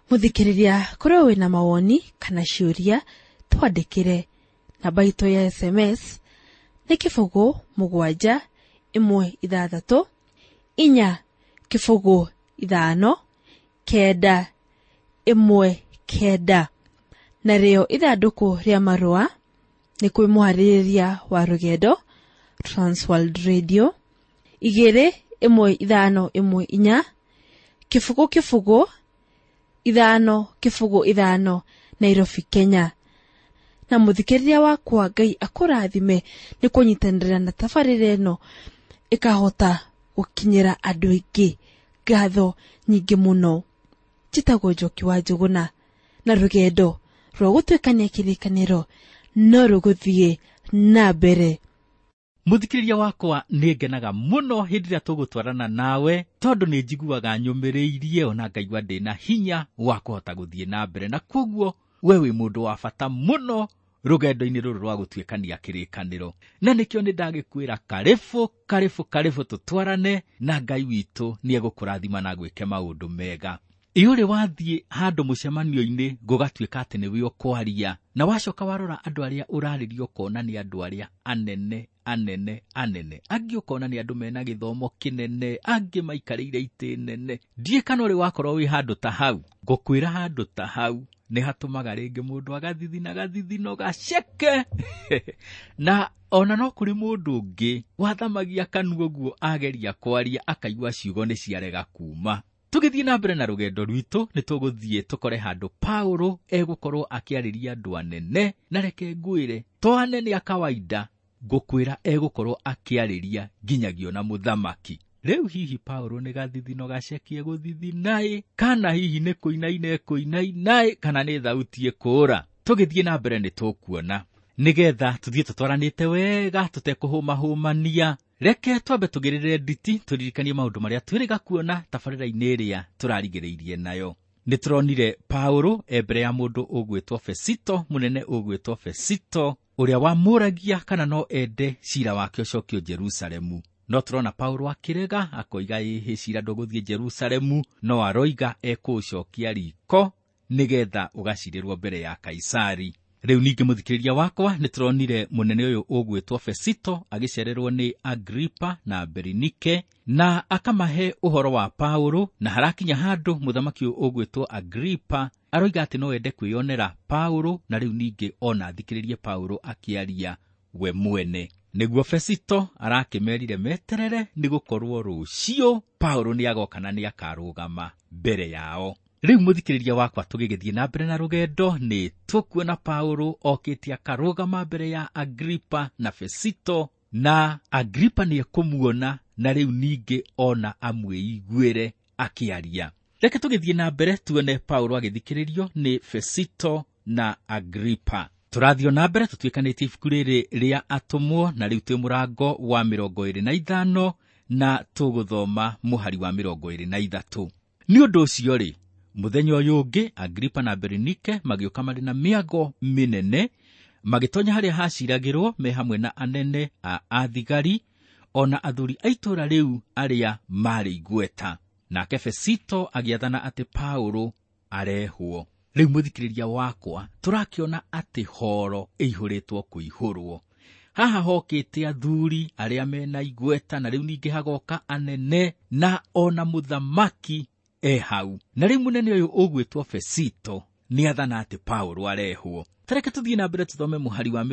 Muthikiriria kuro wina mawoni kana ciuria twandikire namba itu ya SMS ni 7 1 6 4 5 9 1 9 na rio ithanduku ria marua ni kwi muhaririria wa rugendo Transworld Radio 21514 5 Nairobi, Kenya. Na muthikiriria wakwa Ngai akurathime ni kunyitanira na tabarire no ikahota gukinyira andu aingi. Ngatho nyingi muno. Chitagwo Njoki wa Njuguna na rugendo rwa gutwikania kirikaniro no ruguthie na mbere. Muthikiriria wakwa ni ngenaga muno hindi ria tugutwarana nawe tondu ni njiguaga nyumiriirie ona ngaigua ndina hinya wa kuhota guthie na mbere, na koguo wewe mundu wa bata muno rugendo-ini ruru rwa gutwikania kirikaniro. Na nikio ni ndagikwira karibu tutwarane na Ngai witu ni egukurathima na gwike maundu mega. Iuri wathie handu mucemanio-ini gugatwika ati ni wi ukwaria na wacoka warora andu aria uraririo kona ni andu aria anene angi ukona ni andu mena githomo kinene, angi maikarire ite nene. Ndie kana uri wakorwo wi handu ta hau. Ngukwira handu ta hau ni hatumaga ringi mundu agathithino gaceke na ona no kuri mundu ungi wathamagia kanua guo ageria kwaria akaigua ciugo ni ciarega kuma. Tugithie na mbere na rugendo rwitu ni tuguthie tukore handu Paulo egukorwo akiariria andu anene, na reke ngwire to anene a kawaida, ngukwira egukorwo akiariria nginyagio na muthamaki. Riu hihi Paulo ni gathithino gacekie guthithinai, kana hihi ni kuinainai, kana ni thauti ikura. Tugithie na mbere ni tukuona nigetha tuthie tutwaranite wega tutekuhuma-humania. Reke twambe tugirire nditi turirikanie maundu maria twiriga kuona tabarira-ini iria turarigiriirie nayo. Nituronire Paulo mbere ya mundu ugwitwo Fesito, munene ugwitwo Fesito, uria wamuragia kana no ende cira wake ucokio Jerusalemu. No turona Paulo akirega akoiga ihi cira nduguthie Jerusalemu, no aroiga ekucokia riko nigetha ugacirirwo mbere ya Kaisari. Riu ningi muthikiriria wakwa nituronire munene uyu ugwitwo Fesito agicererwo ni Agripa na Bernike na akamahe uhoro wa Paulo, na harakinya handu muthamaki uyu ugwitwo Agripa aroiga ati no ende kwionera Paulo, na riu ningi ona thikiririe Paulo akiaria we mwene. Niguo Fesito arakimerire meterere nigukorwo rucio Paulo ni agokana ni akarugama mbere yao. Riu muthikiriria wakwa tugigithie na mbere na rugendo ni tukuona Paulo okite akarugama mbere ya Agripa na Fesito, na Agripa ni ekumuona, na riu ningi ona amwiguire akiaria. Reke tugithie na mbere tuone Paulo agithikiririo ni Fesito na Agripa. Turathio na mbere tutwikanitie ibuku riri ria Atumwo, na riu twi murango wa 25 na tuguthoma muhari wa 23. Ni undu ucio ri muthenya uyu ungi Agripa na Bernike magioka mari na miago minene, magitonya haria haciragirwo me hamwe na anene a athigari ona athuri aitura riu aria mari igweta. Nake Fesito agiathana ati Paulo arehwo. Riu muthikiriria wakwa turakiona ati horo ihuritwo kuihurwo. Haha hokite athuri aria mena igweta, na riu ningi hagoka anene na ona muthamaki hau. Na riu munene uyu ugwitwo Fesito ni athana ati Paulo arehwo. Tareke tuthie na mbere tuthome muhari wa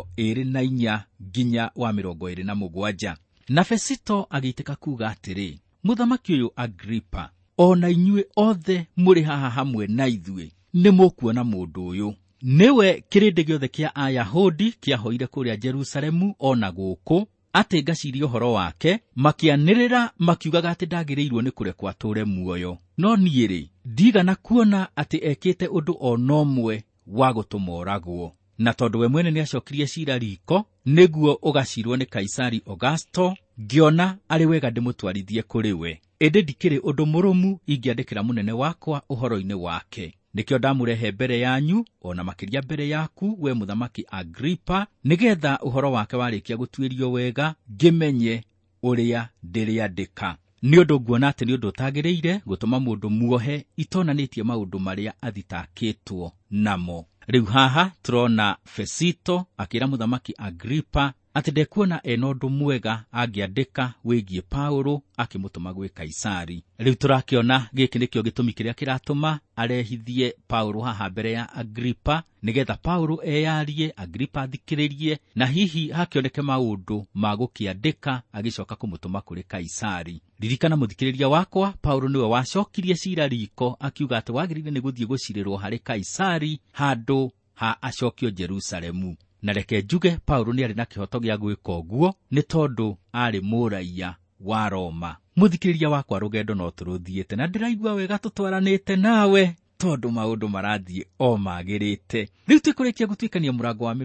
24 nginya wa 27. Na Fesito agiitika kuga atiri, muthamaki uyu Agripa, ona inyue othe muri haha hamwe na ithue ni mukuona mundu uyu niwe kirindi giothe kia Ayahudi kiahoire kuria Jerusalemu ona guku, ati ngaciria uhoro wake makianirira makiugaga ati ndagirirwo ni kurekwa ature muoyo. No niiri ndigana kuona ati ekite undu onomwe wa gutumoragwo, na tondu we mwene ni acokirie cira riko niguo ugacirwo ni Kaisari Augusto, ngiona ari wega ndimutwarithie kuri we. Ende ndikiri undu murumu ingiandikira munene wakwa uhoro-ini wake. Nikio ndamurehe mbere yanyu ona makiria mbere yaku we muthamaki Agripa, nigetha uhoro wake warikia gutwirio wega ngimenye uria ndiriandika. nĩ ũndũ nguona atĩ nĩ ũndũ ũtagĩrĩire gũtũma mũndũ muohe itonanĩtie maũndũ marĩa athitakĩtwo namo. Rĩu haha tũrona Fesito akĩra mũthamaki Agripa atĩ ndekuona ena ũndũ mwega angĩandĩka wĩgiĩ Paulo akĩmũtũma gwĩ Kaisari. Rĩu tũrakĩona gĩkĩ nĩkĩo gĩtũmi kĩrĩa kĩratũma arehithie Paulo haha mbere ya Agripa, nĩgetha Paulo eyarie, Agripa athikĩrĩrie, na hihi hakĩoneke maũndũ ma gũkĩandĩka agĩcoka kũmũtũma kũrĩ Kaisari. Ririkana mũthikĩrĩria wakwa, Paulo nĩwe wacokirie cira riko akiuga atĩ wagĩrĩire nĩ gũthiĩ gũcirĩrwo harĩ Kaisari handũ ha acokio Jerusalemu. Na reke njuge Paulo nĩ arĩ na kĩhoto gĩa gwĩka ũguo nĩ tondũ arĩ mũraiya wa Roma. Mũthikĩrĩria wakwa, rũgendo no tũrũthiĩte na ndĩraigua wega tũtwaranĩte nawe tondũ maũndũ marathiĩ o magĩrĩte. Rĩu twĩkũrĩkia gũtuĩkania mũrango wa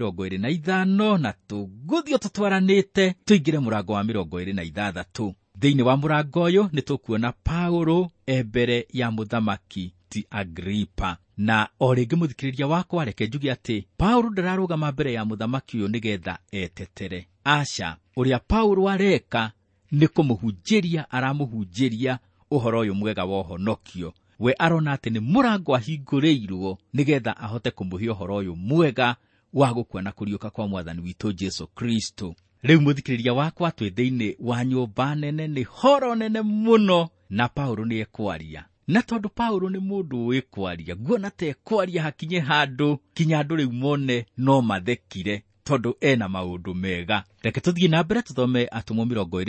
25 na tũgũthiĩ tũtwaranĩte tũingĩre mũrango wa 26. Thĩinĩ wa mũrango ũyũ nĩ tũkuona Paulo mbere ya mũthamaki ti Agripa. Na o rĩngĩ mũthikĩrĩria wakwa, reke njuge atĩ Paulo ndararũgama mbere ya mũthamaki ũyũ nĩgetha etetere. Aca, ũrĩa Paulo areka nĩ kũmũhunjĩria, aramũhunjĩria ũhoro ũyũ mwega wa ũhonokio. We arona atĩ nĩ mũrango ahingũrĩirwo nĩgetha ahote kũmũhe ũhoro ũyũ mwega wa gũkua na kũriũka kwa Mwathani witũ Jesu Kristo. Rĩu mũthikĩrĩria wakwa, twĩ thĩinĩ wa nyũmba nene, nĩ horo nene mũno, na Paulo nĩ ekwaria. Na tondũ Paulo nĩ mũndũ ũĩ kwaria, nguona ta ekwaria hakinye handũ kinya andũ rĩu mone no mathekire tondũ ena maũndũ mega. Reke tũthiĩ na mbere tũthome Atũmwo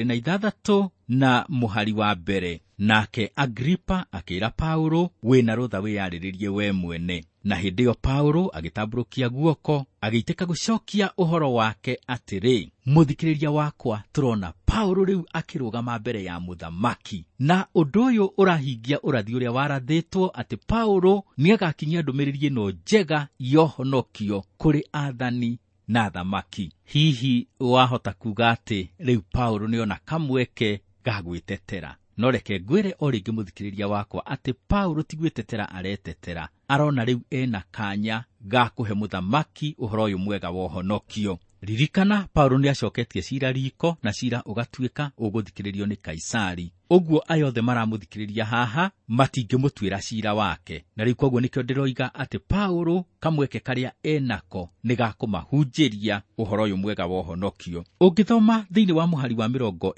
26 na mũhari wa mbere. Nake Agripa akĩra Paulo, wĩna rũtha wĩyarĩrĩrie we mwene. Na hĩndĩ ĩyo Paulo agĩtambũrũkia guoko, agĩitĩka gũcokia ũhoro wake atĩrĩ, mũthikĩrĩria wakwa, tũrona Paulo rĩu akĩrũgama mbere ya mũthamaki. Na ũndũ ũyũ ũrahingia ũrathi ũrĩa warathĩtwo atĩ Paulo nĩ agakinyia ndũmĩrĩri ĩno njega yohonokio kũrĩ athani na thamaki. Hihi wahota kuga atĩ rĩu Paulo nĩona kamweke ga gwĩtetera. No reke ngwĩre o rĩngĩ mũthikĩrĩria wakwa atĩ Paulo ti gwĩtetera aretetera, arona rĩu ena kanya ga kũhe mũthamaki ũhoro ũyũ mwega wa ũhonokio. Ririkana Paulo nĩ acoketie cira riko, na cira ũgatuĩka ũgũthikĩrĩrio nĩ Kaisari. Ũguo ayothe maramũthikĩrĩria haha matingĩmũtuĩra cira wake. Na rĩu koguo nĩkĩo ndĩroiga atĩ Paulo kamweke karĩa enako nĩ ga kũmahunjĩria ũhoro ũyũ mwega wa ũhonokio. Ũngĩthoma thĩinĩ wa mũhari wa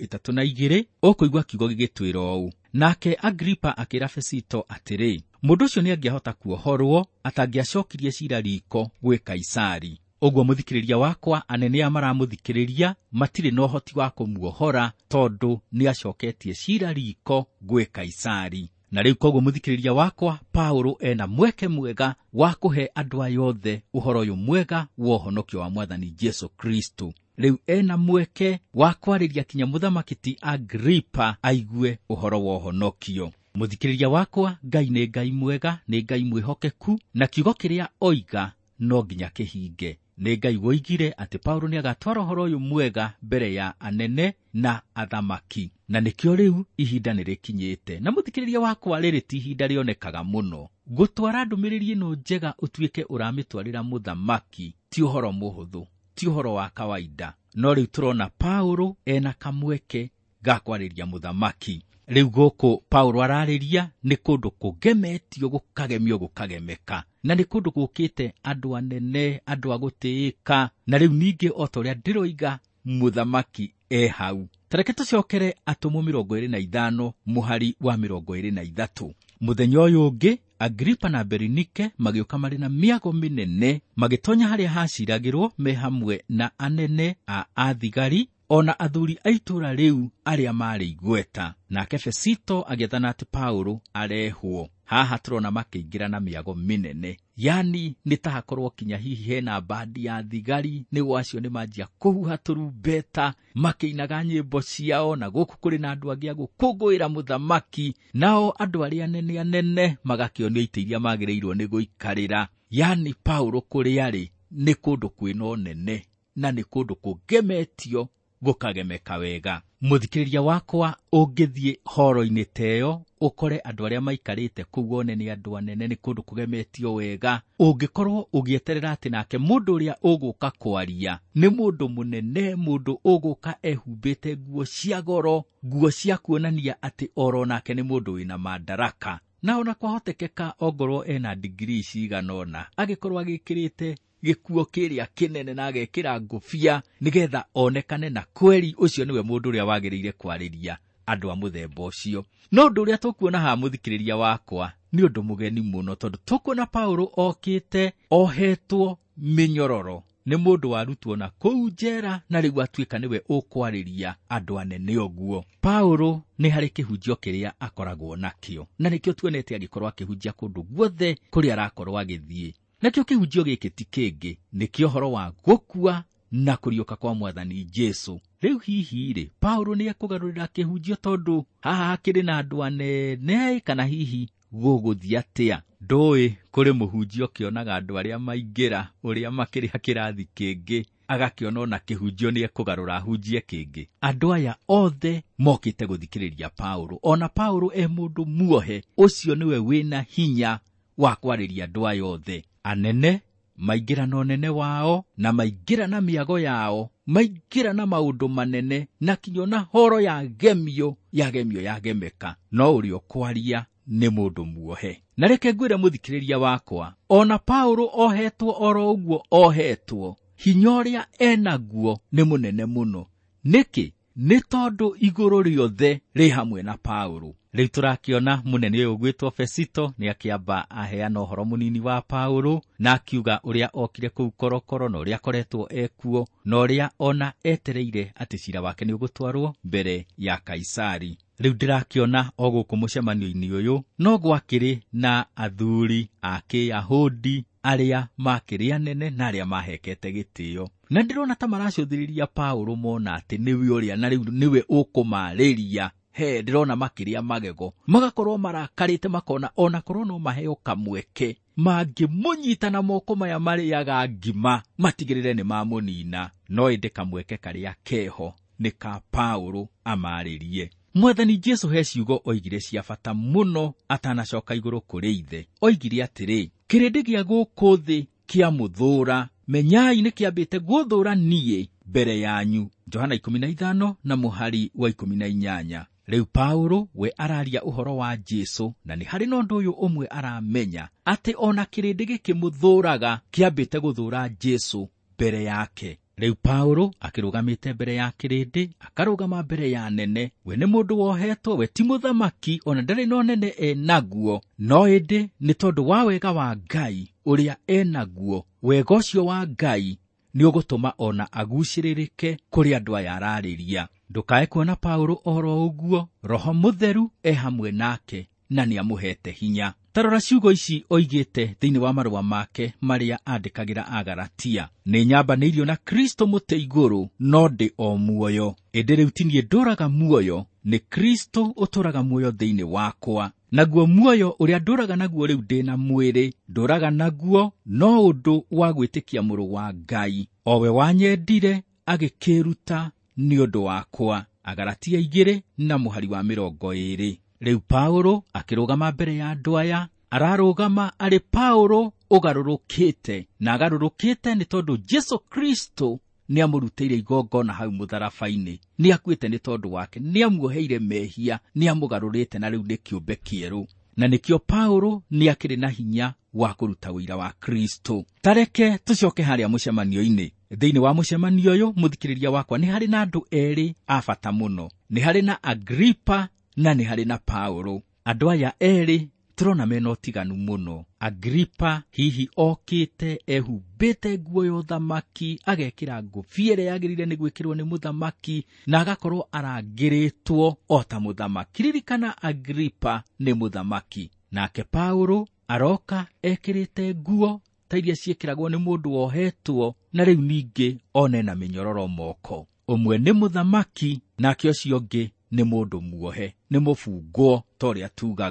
32 ũkũigua kiugo gĩgĩtwĩra ũũ: nake Agripa akĩra Fesito atĩrĩ, mũndũ ũcio nĩ angĩahota kuohorwo atangĩacokirie cira riko gwĩ Kaisari. Ũguo mũthikĩrĩria wakwa, anene a maramũthikĩrĩria matirĩ na ũhoti wa kũmuohora tondũ nĩ acoketie cira riko gwĩ Kaisari. Na rĩu koguo mũthikĩrĩria wakwa, Paulo ena mweke mwega wa kũhe andũ ayothe ũhoro ũyũ mwega wa ũhonokio wa Mwathani Jesu Kristo. Rĩu ena mweke wa kwarĩria kinya mũthamaki ti Agripa aigue ũhoro wa ũhonokio. Mũthikĩrĩria wakwa, Ngai nĩ Ngai mwega, nĩ Ngai mwĩhokeku, na kiugo kĩrĩa oiga no nginya kĩhinge. Nĩ Ngai woigire atĩ Paulo nĩ agatwara ũhoro ũyũ mwega mbere ya anene na athamaki. Na nĩkĩo rĩu ihinda nĩ rĩkinyĩte. Na mũthikĩrĩria wakwa, rĩrĩ ti ihinda rĩonekaga mũno. Gũtwara ndũmĩrĩri ĩno njega ũtuĩke ũramĩtwarĩra mũthamaki ti ũhoro mũhũthũ, ti ũhoro wa kawaida. No rĩu tũrona Paulo ena kamweke ga kwarĩria mũthamaki. Rĩu gũkũ Paulo ararĩria nĩ kũndũ kũgemetio, gũkagemio, gũkagemeka. Na nĩ kũndũ gũkĩte andũ anene, andũ a gũtĩĩka. Na rĩu ningĩ o ta ũrĩa ndĩroiga, mũthamaki hau. Tareke tũcokere Atũmwo 25 mũhari wa 23. Mũthenya ũyũ ũngĩ Agripa na Berinike magĩũka marĩ na mĩago mĩnene, magĩtonya harĩa haciragĩrwo me hamwe na anene a athigari ona athuri a itũũra rĩu arĩa marĩ igweta. Nake Fesito agĩathana atĩ Paulo arehwo. Haha tũrona makĩingĩra na mĩago mĩnene, yani nĩ ta hakorwo kinya hihi hena bandi ya thigari, nĩguo acio nĩ manjia kũhuha tũrumbeta makĩinaga nyĩmbo ciao, na gũkũ kũrĩ na andũ angĩ a gũkũngũĩra mũthamaki, nao andũ arĩa anene magakĩonio itĩ iria magĩrĩirwo nĩ gũikarĩra. Yani Paulo kũrĩa arĩ nĩ kũndũ kwĩna ũnene na nĩ kũndũ kũgemetio gũkagemeka wega. Mũthikĩrĩria wakwa, ũngĩthiĩ horo-inĩ teyo ũkore andũ arĩa maikarĩte kũu one nĩ andũ anene, nĩ kũndũ kũgemetio wega, ũngĩkorwo ũgĩeterera atĩ nake mũndũ ũrĩa ũgũka kwaria nĩ mũndũ mũnene, mũndũ ũgũka ehumbĩte nguo cia goro, nguo cia kuonania atĩ oro nake nĩ mũndũ wĩna madaraka, na ona kwahotekeka ongorwo ena degree cigana ũna, agĩkorwo agĩkĩrĩte gĩkuo kĩrĩa kĩnene na agekĩra ngũbia nĩgetha onekane na kweri ũcio nĩwe mũndũ ũrĩa wagĩrĩire kwarĩria andũ a mũthemba ũcio. No ũndũ ũrĩa tũkuona haha, mũthikĩrĩria wakwa, nĩ ũndũ mũgeni mũno, tondũ tũkuona Paulo okĩte ohetwo mĩnyororo nĩ mũndũ warutwo na kũu njera, na rĩu atuĩka nĩwe ũkwarĩria andũ anene ũguo. Paulo nĩ harĩ kĩhunjio kĩrĩa akoragwo nakĩo, na nĩkĩo tuonete agĩkorwo akĩhunjia kũndũ guothe kũrĩa arakorwo agĩthiĩ. Nakĩo kĩhunjio gĩkĩ ti kĩngĩ, nĩkĩo ũhoro wa gũkua na kũriũka kwa Mwathani Jesũ. Rĩu hihi-rĩ, Paulo nĩ ekũgarũrĩra kĩhunjio, tondũ haha hakĩrĩ na andũ anene, kana hihi gũgũthiĩ atĩa? Ndũĩ kũrĩ mũhunjio kĩonaga andũ arĩa maingĩra ũrĩa makĩrĩ kĩrathi kĩngĩ, agakĩona ona kĩhunjio nĩ ekũgarũra hunjie kĩngĩ. Andũ aya othe mokĩte gũthikĩrĩria Paulo, ona Paulo mũndũ muohe, ũcio nĩwe wĩna hinya wa kwarĩria andũ aya othe. Anene maingĩra na ũnene wao, na maingĩra na mĩago yao, maingĩra na maũndũ manene, na kinyona horo yagemeka, no ũrĩa kwaria nĩ mũndũ muohe. Na reke ngwĩre mũthikĩrĩria wakwa, ona Paulo ohetwo oro ũguo ohetwo, hinya ũrĩa enaguo nĩ mũnene mũno. Nĩkĩ? Nĩ tondũ igũrũ rĩothe rĩ hamwe na Paulo. Rĩu tũrakĩona mũnene ũyũ gwĩtwo Fesito nĩ akĩamba aheana ũhoro mũnini wa Paulo, na akiuga ũrĩa okire kũu korokoro, na ũrĩa akoretwo ekuo, na ũrĩa ona etereire atĩ cira wake nĩ ũgũtwarwo mbere ya Kaisari. Rĩu ndĩrakĩona o gũkũ mũcemanio-inĩ ũyũ no gwakĩrĩ na athuri a Kĩyahudi arĩa makĩrĩ anene na arĩa mahekete gĩtĩo, na ndĩrona ta maracũthĩrĩria Paulo, mona atĩ nĩwe ũrĩa na rĩu nĩwe ũkũmarĩria. Ndĩrona makĩrĩa magego, magakorwo marakarĩte, makona ona korwo no maheo kamweke mangĩmũnyita na moko maya marĩaga ngima matigĩrĩre nĩ mamũnina. No ĩndĩ kamweke karĩa keho nĩ ka Paulo amarĩrie. Mwathani Jesũ he ciugo oigire cia bata mũno atanacoka igũrũ kũrĩ ithe. Oigire atĩrĩ, kĩrĩndĩ gĩa gũkũ thĩ kĩa mũthũra, menyai nĩ kĩambĩte gũthũra niĩ mbere yanyu. Johana 15 na mũhari wa 18. Rĩu Paulo we araria ũhoro wa Jesũ, na nĩ harĩ na ũndũ ũyũ ũmwe aramenya, atĩ ona kĩrĩndĩ gĩkĩmũthũraga kĩambĩte gũthũra Jesũ mbere yake. Rĩu Paulo akĩrũgamĩte mbere ya kĩrĩndĩ, akarũgama mbere ya nene. We nĩ mũndũ wohetwo, we ti mũthamaki, ona ndarĩ na ũnene enaguo, no ĩndĩ nĩ tondũ wa wega wa Ngai ũrĩa enaguo. Wega ũcio wa Ngai nĩ ũgũtũma ona agucĩrĩrĩke kũrĩ andũ aya ararĩria. Ndũkae kuona Paulo oro ũguo, Roho Mũtheru hamwe nake na nĩ amũhete hinya. Tarora ciugo ici oigĩte thĩinĩ wa marũa make marĩa andĩkagĩra Agalatia: nĩ nyambanĩirio na Kristo mũtĩ igũrũ, no ndĩ o muoyo. Ĩndĩ rĩu ti niĩ ndũraga muoyo, nĩ Kristo ũtũraga muoyo thĩinĩ wakwa. Naguo muoyo ũrĩa ndũraga naguo rĩu ndĩ na mwĩrĩ, ndũraga naguo no ũndũ wa gwĩtĩkia Mũrũ wa Ngai, o we wanyendire agĩkĩruta nĩ ũndũ wakwa. Agalatia 2 na mũhari wa 20. Rĩu Paulo akĩrũgama mbere ya andũ aya, ararũgama arĩ Paulo ũgarũrũkĩte, na agarũrũkĩte nĩ tondũ Jesũ Kristo nĩ amũrutĩire igongona hau mũtharaba-inĩ. Nĩ akuĩte nĩ tondũ wake, nĩ amuoheire mehia, nĩ amũgarũrĩte, na rĩu nĩ kĩũmbe kĩerũ. Na nĩkĩo Paulo nĩ akĩrĩ na hinya wa kũruta wĩra wa Kristo. Tareke tũcoke harĩa mũcemanio-inĩ. Thĩinĩ wa mũcemanio ũyũ, mũthikĩrĩria wakwa, nĩ harĩ na andũ erĩ a bata mũno. Nĩ harĩ na Agripa na nĩ harĩ na Paulo. Andũ aya erĩ tũrona mena ũtiganu mũno. Agripa hihi okĩte ehumbĩte nguo ya ũthamaki, agekĩra ngũbia ĩrĩa yagĩrĩire nĩ gwĩkĩrwo nĩ mũthamaki, na agakorwo arangĩrĩtwo o ta mũthamaki. Ririkana Agripa nĩ mũthamaki. Nake Paulo aroka ekĩrĩte nguo ta iria ciĩkĩragwo nĩ mũndũ wohetwo, na rĩu ningĩ one na mĩnyororo moko. Ũmwe nĩ mũthamaki, nake ũcio ũngĩ nĩ mũndũ muohe, nĩ mũbungwo ta ũrĩa tugaga.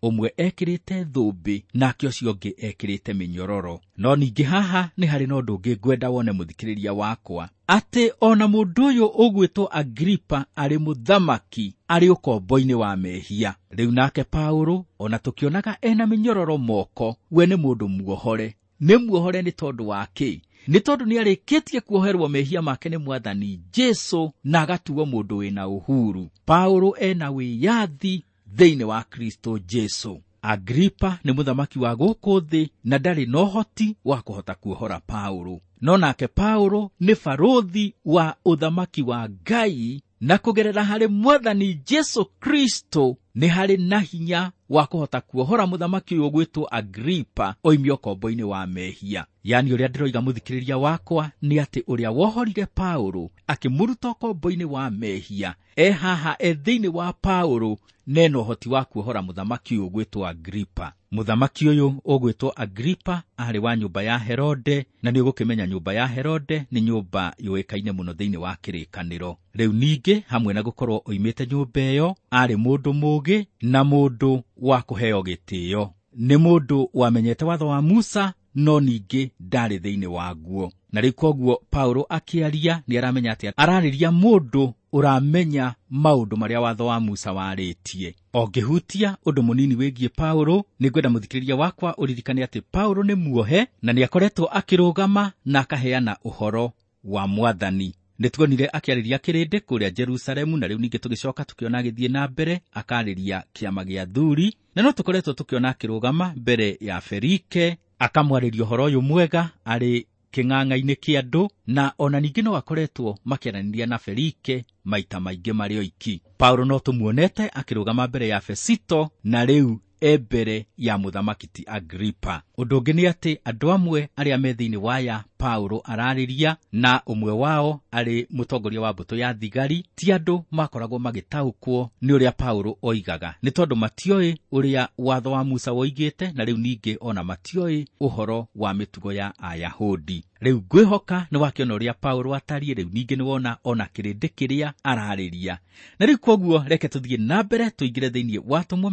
umwe ekirite thumbi nake ucio ungi ekirite minyororo. No ningi haha ni hari na undu ungi ngwenda wone muthikiriria wakwa, ati ona mundu uyu ugwitwo Agripa ari muthamaki ari ukombo-ini wa mehia. Riu nake Paulo ona tukionaga ena minyororo moko, we ni mundu muohore. Ni muohore ni tondu wake, ni tondu ni arikitie kuoherwo mehia make ni Mwathani Jesu na agatuo mundu wina uhuru. Paulo ena wiyathi thiini wa Kristo Jesu. Agripa ni muthamaki wa guku thi na ndari no hoti wa kuhota kuohora Paulo. No nake Paulo ni farothi wa uthamaki wa Ngai, na kugerera hari Mwathani Jesu Kristo ni hari na hinya wa kuhota kuohora muthamaki uyu gwitwo Agripa oimio kombo-ini wa mehia. Yani uria ndiroiga muthikiriria wakwa ni ati uria wohorire Paulo akimuruta kombo-ini wa mehia haha thiini wa Paulo neno hoti wa kuohora muthamaki uyu gwitwo Agripa. Muthamaki uyu ugwitwo Agripa ari wa nyumba ya Herode, na ni ugukimenya nyumba ya Herode ni nyumba yuikaine muno thiini wa kirikaniro. Riu ningi hamwe na gukorwo oimite nyumba iyo ari mundu mugi na mundu wa kuheo gitio. Ni mundu wamenyete watho wa Musa, no ningi ndari thiini waguo. Na riu koguo Paulo akiaria ni aramenya ati arariria mundu uramenya maundu maria watho wa Musa waritie. Ongihutia undu munini wigie Paulo, ni ngwenda muthikiriria wakwa uririkane ati Paulo ni muohe na ni akoretwo akirugama na akaheana uhoro wa Mwathani. Nituonire akiariria kirinde kuria Jerusalemu, na riu ningi tugicoka tukiona agithie na mbere akariria kiama gia thuri, na no tukoretwo tukiona akirugama mbere ya Felike akamwariria uhoro uyu mwega ari king'ang'a-ini kia andu, na ona ningi no akoretwo makiaraniria na Felike maita maingi mari oiki. Paulo no tumuonete akirugama mbere ya Fesito, na riu mbere ya muthamaki ti Agripa. Undu ungi ni ati andu amwe aria me thiini waya Paulo arariria, na umwe wao ari mutongoria wa mbuto ya thigari, ti andu makoragwo magitaukwo ni uria Paulo oigaga, ni tondu matioi uria watho wa Musa woigite, na riu ningi ona matioi uhoro wa mitugo ya Ayahudi. Riu ngwihoka ni wakiona uria Paulo atarie, riu ningi ni wona ona kirindi kiria arariria. Na riu koguo reke tuthie na mbere tuingire thiini wa Tumwa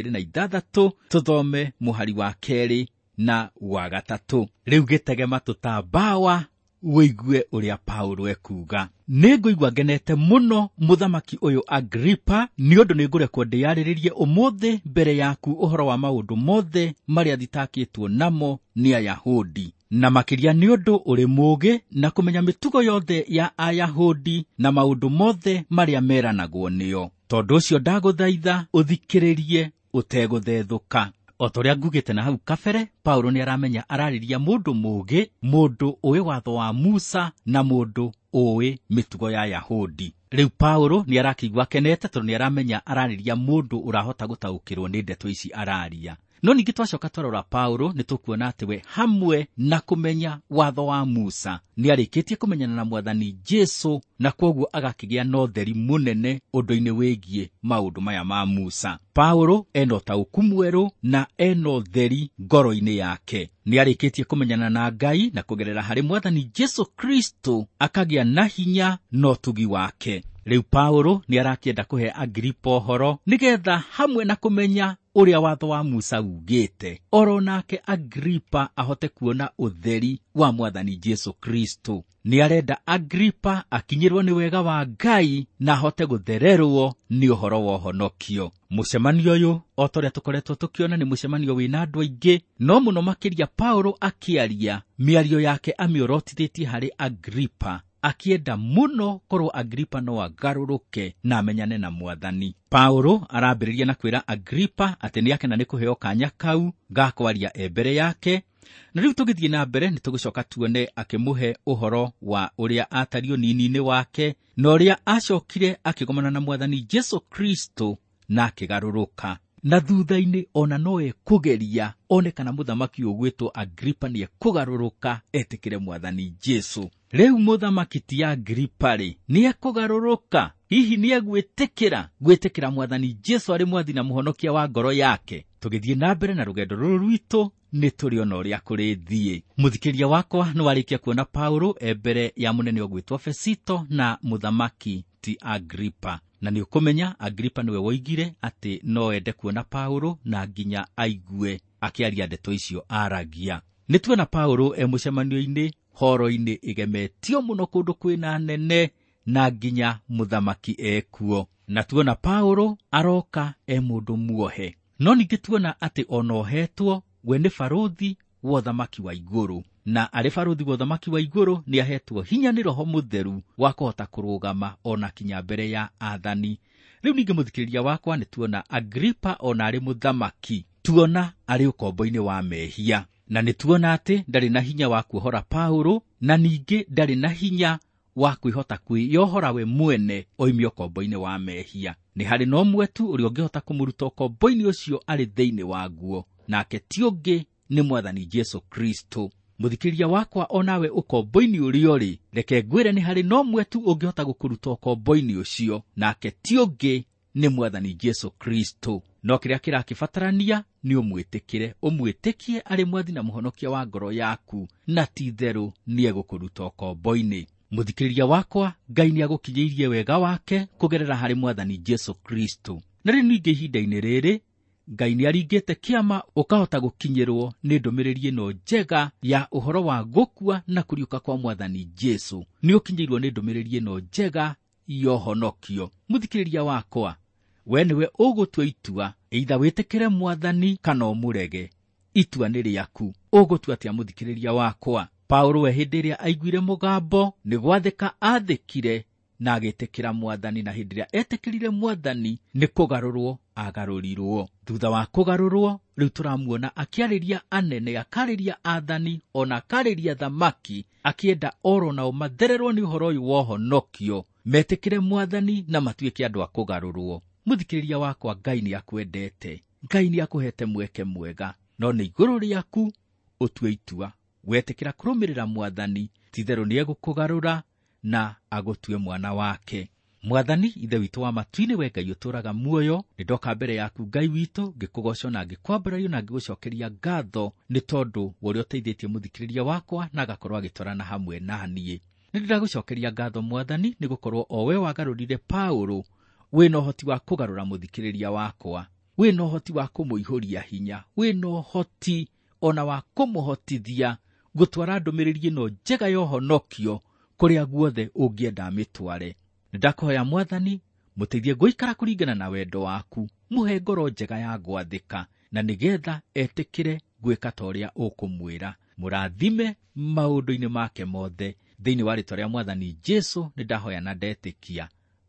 26 tuthome muhari wa keri na wa gatatu. Riu gitege matu ta mbawa wigue uria Paulo ekuga. Niguigwa ngenete muno muthamaki uyu Agripa, ni undu ningurekwo ndiyariririe umuthi mbere yaku uhoro wa maundu mothe maria thitakitwo namo ni Ayahudi, na makiria ni undu uri mugi na kumenya mitugo yothe ya Ayahudi na maundu mothe maria meranagwo niyo. Tondu ucio ndaguthaitha uthikiririe uteguthethuka. Otoria ngugite na hau kabere, Paulo ni aramenya arariria mundu mugi, mundu uwi watho wa Musa na mundu uwi mitugo ya Ayahudi. Riu Paulo ni arakigwa kenete tondu ni aramenya arariria mundu urahota gutaukirwo ni ndeto ici araria. No ningi twacoka twarora Paulo ni tukuona ati we hamwe na kumenya watho wa Musa ni arikitie kumenyana na Mwathani Jesu, na koguo agakigia no theri munene undu-ini wigie maundu maya ma Musa. Paulo eno tauku mweru na eno theri ngoro-ini yake. Ni arikitie kumenyana na Ngai na kugerera hari Mwathani Jesu Kristo akagia na hinya no tugi wake. Riu Paulo ni arakienda kuhe Agripa horo nigetha hamwe na kumenya uria watho wa Musa ugite, oro nake Agripa ahote kuona utheri wa Mwathani Jesu Kristo. Ni arenda Agripa akinyirwo ni wega wa Ngai na ahote guthererwo ni uhoro wa honokio. Mucemanio uyu otoria tukoretwo tukiona ni mucemanio wina andu aingi, no muno makiria Paulo akiaria miario yake amiorotithĩtie hari Agripa, akienda muno korwo Agripa no agaruruke na amenyane na Mwathani. Paulo arambiriria na kwira Agripa ati ni akena ni kuheo kanya kau ga kwaria mbere yake. Na riu tugithie na mbere ni tugucoka tuone akimuhe uhoro wa uria atario nini-ini wake na uria acokire akigomana na Mwathani Jesu Kristo na akigaruruka. Na thutha-ini ona noe kugeria one kana muthamaki ugwitwo Agripa ni ekugaruruka etikire Mwathani Jesu. Riu muthamaki ti Agripa ri ni ekugaruruka, hihi ni egwitikira Mwathani Jesu ari mwathi na muhonokia wa ngoro yake. Tugithie na mbere na rugendo ruru rwitu ni turiona uria kurithie. Muthikiria wakwa ni warikia kuona Paulo mbere ya munene ugwitwo Fesito na muthamaki ti Agripa. Na nĩ ũkũmenya Agripa nĩwe woigire atĩ no ende kuona Paulo na nginya aigue akĩaria ndeto icio aragia. Nĩ tuona Paulo mũcemanio-inĩ horo-inĩ igemetio mũno kũndũ kwĩna nene na nginya mũthamaki ekuo. Na tuona Paulo aroka mũndũ muohe. No ningĩ tuona atĩ onohetwo we nĩ barothi wa ũthamaki wa igũrũ. Na arĩ barothi wa ũthamaki wa igũrũ nĩ ahetwo hinya nĩ Roho Mũtheru wa kũhota kũrũgama ona kinya mbere ya athani. Rĩu ningĩ mũthikĩrĩria wakwa nĩ tuona Agripa ona arĩ mũthamaki, tuona arĩ ũkombo-inĩ wa mehia. Na nĩ tuona atĩ ndarĩ na hinya wa kuohora Paulo, na ningĩ ndarĩ na hinya wa kwĩhota kwĩyohora we mwene oimio ũkombo-inĩ wa mehia. Nĩ harĩ na ũmwe tu ũrĩa ũngĩhota kũmũruta ũkombo-inĩ ũcio arĩ thĩinĩ waguo, nake ti ũngĩ nĩ Mwathani Jesu Kristo. Mũthikĩrĩria wakwa onawe ũkombo-inĩ ũrĩa ũrĩ, reke ngwĩre nĩ harĩ na ũmwe tu ũngĩhota gũkũruta ũkombo-inĩ ũcio, nake ti ũngĩ nĩ Mwathani Jesu Kristo. No kĩrĩa kĩrakĩbatarania nĩ ũmwĩtĩkie arĩ mwathi na mũhonokia wa ngoro yaku, na ti therũ nĩ egũkũruta ũkombo-inĩ. Mũthikĩrĩria wakwa, Ngai nĩ agũkinyĩirie wega wake kũgerera harĩ Mwathani Jesu Kristo. Na rĩu ningĩ ihinda-inĩ rĩrĩ, Ngai nĩ aringĩte kĩama ũkahota gũkinyĩrwo nĩ ndũmĩrĩri ĩno njega ya ũhoro wa gũkua na kũriũka kwa Mwathani Jesu. Nĩ ũkinyĩirwo nĩ ndũmĩrĩri ĩno njega ya ũhonokio. Mũthikĩrĩria wakwa, we nĩwe ũgũtua itua, either wĩtĩkĩre Mwathani kana ũmũrege. Itua nĩ rĩaku. Ũgũtua atĩa mũthikĩrĩria wakwa? Paulo we hĩndĩ ĩrĩa aiguire mũgambo nĩ gwathĩka athĩkire na agĩtĩkĩra Mwathani, na hĩndĩ ĩrĩa etĩkĩrire Mwathani nĩ kũgarũrwo agarũrirwo. Thutha wa kũgarũrwo, rĩu tũramuona akĩarĩria anene, akarĩria athani, ona akarĩria thamaki, akĩenda oro nao mathererwo nĩ ũhoro ũyũ wa ũhonokio, metĩkĩre Mwathani na matuĩke andũ a kũgarũrwo. Mũthikĩrĩria wakwa, Ngai nĩ akwendete, Ngai nĩ akũhete mweke mwega, no nĩ igũrũ rĩaku ũtue itua. Wetĩkĩra kũrũmĩrĩra Mwathani, ti therũ nĩ egũkũgarũra na agũtue mwana wake. Mwathani ithe witũ wa matu-inĩ, we Ngai ũtũũraga muoyo, nĩ ndoka mbere yaku Ngai witũ ngĩkũgoca na ngĩkwambarario na ngĩgũcokeria ngatho nĩ tondũ ũrĩa ũteithĩtie mũthikĩrĩria wakwa na agakorwo agĩtwarana hamwe na niĩ. Nĩ ndĩragũcokeria ngatho Mwathani nĩ gũkorwo o we wagarũrire Paulo, wĩna ũhoti wa kũgarũra mũthikĩrĩria wakwa, wĩna ũhoti wa kũmũihũria hinya, wĩna ũhoti ona wa kũmũhotithia gũtwara ndũmĩrĩri ĩno njega ya ũhonokio kũrĩa guothe ũngĩenda mĩtware. Nĩndakũhoya Mwathani, mũteithie gũikara kũringana na wendo waku, mũhe ngoro njega ya gwathĩka, na nĩgetha etĩkĩre gwĩka ta ũrĩa ũkũmwĩra. Mũrathime maũndũ-inĩ make mothe, thĩinĩ wa rĩĩtwa rĩa Mwathani Jesu nĩndahoya na ndetĩkia.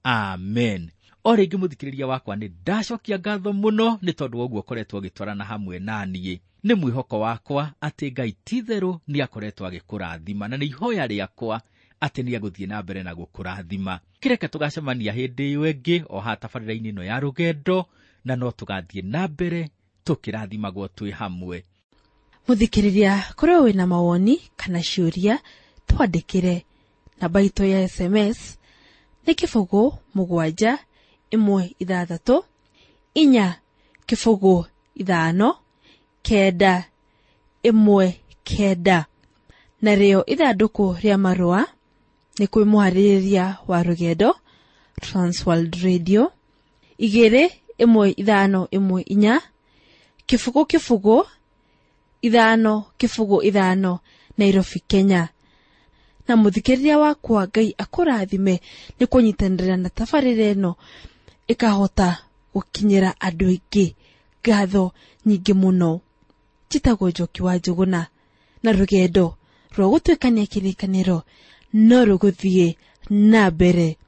Amen. O rĩngĩ mũthikĩrĩria wakwa, nĩ ndacokia ngatho mũno nĩ tondũ wa ũguo ũkoretwo ũgĩtwarana hamwe na niĩ. Nĩ mwĩhoko wakwa atĩ Ngai ti therũ nĩ akoretwo agĩkũrathima, na nĩ ihoya rĩakwa atĩ nĩ agũthiĩ na mbere na gũkũrathima. Kĩreke tũgacemania hĩndĩ ĩyo ĩngĩ o haha tabarĩra-inĩ ĩno ya rũgendo, na no tũgathiĩ na mbere tũkĩrathimagwo twĩ hamwe. Mũthikĩrĩria, kũrĩ wĩ na mawoni kana ciũria, twandĩkĩre. Namba itũ ya SMS nĩ 7 1 6 4 5 9 1 na rĩo ithandũkũ rĩa marũa nĩ kwĩ mũharĩrĩria wa rũgendo Transworld Radio 21514 505 Nairobi, Kenya. Na mũthikĩrĩria wakwa, Ngai akũrathime nĩ kũnyitanĩra na tabarĩra ĩno ĩkahota gũkinyĩra andũ aingĩ. Ngatho nyingĩ mũno. Njĩtagwo Njoki wa Njũgũna, na rũgendo rwa gũtuĩkania kĩrĩkanĩro no rũgũthiĩ na mbere